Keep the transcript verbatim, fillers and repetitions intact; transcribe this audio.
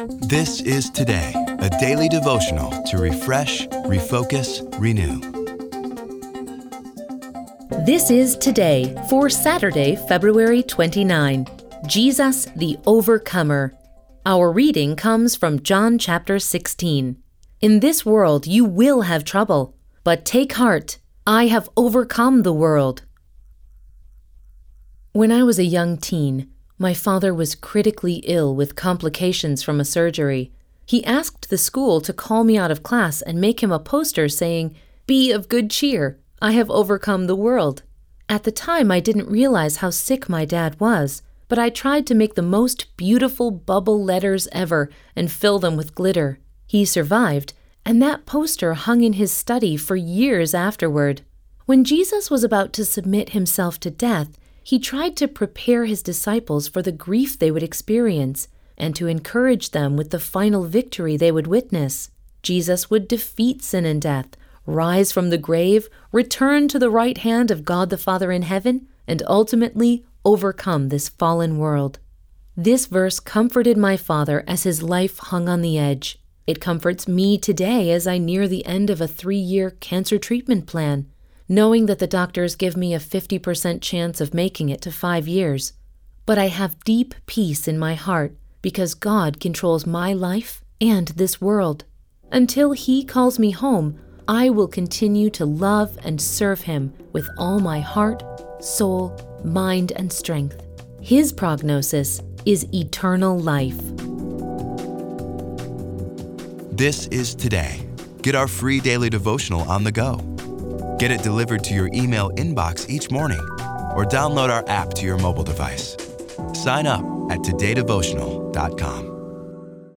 This is Today, a daily devotional to refresh, refocus, renew. This is Today for Saturday, February twenty-ninth. Jesus the Overcomer. Our reading comes from John chapter sixteen. In this world you will have trouble, but take heart, I have overcome the world. When I was a young teen, my father was critically ill with complications from a surgery. He asked the school to call me out of class and make him a poster saying, "Be of good cheer, I have overcome the world." At the time, I didn't realize how sick my dad was, but I tried to make the most beautiful bubble letters ever and fill them with glitter. He survived, and that poster hung in his study for years afterward. When Jesus was about to submit himself to death, he tried to prepare his disciples for the grief they would experience and to encourage them with the final victory they would witness. Jesus would defeat sin and death, rise from the grave, return to the right hand of God the Father in heaven, and ultimately overcome this fallen world. This verse comforted my father as his life hung on the edge. It comforts me today as I near the end of a three-year cancer treatment plan, knowing that the doctors give me a fifty percent chance of making it to five years. But I have deep peace in my heart because God controls my life and this world. Until He calls me home, I will continue to love and serve Him with all my heart, soul, mind, and strength. His prognosis is eternal life. This is Today. Get our free daily devotional on the go. Get it delivered to your email inbox each morning or download our app to your mobile device. Sign up at today devotional dot com.